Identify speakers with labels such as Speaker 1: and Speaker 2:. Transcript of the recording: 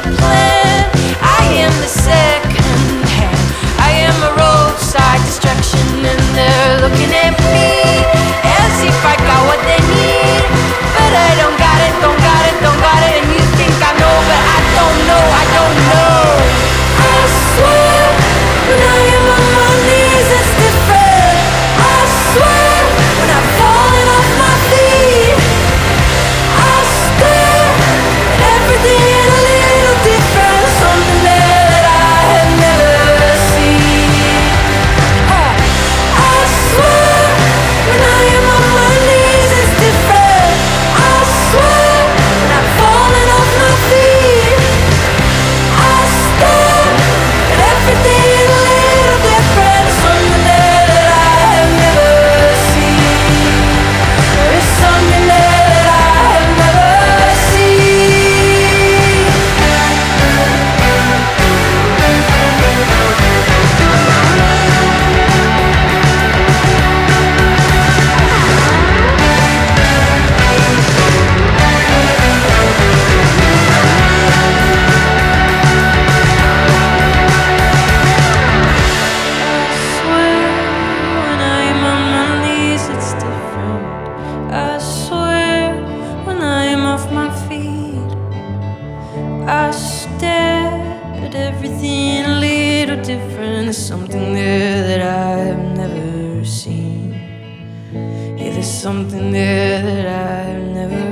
Speaker 1: plan. I am the second hand. I am a roadside distraction, and they're looking at me as if I got what they need. But I don't got it, don't got it, don't got it. And you think I know, but I don't know, I don't know. I swear, when I am on my knees, it's different. I swear, when I'm falling off my feet, I stare at everything a little different. Something there that I had never seen. I swear, when I am on my knees, it's different. I swear, when I'm falling off my feet, I stare at everything a little different. Something there that I have never seen. There's something there that I have never seen. I swear, when I am on my knees, it's different. I swear, when I am off my feet, I stare at everything a little different. There's something there that I have never seen. Yeah, there's something there that I have never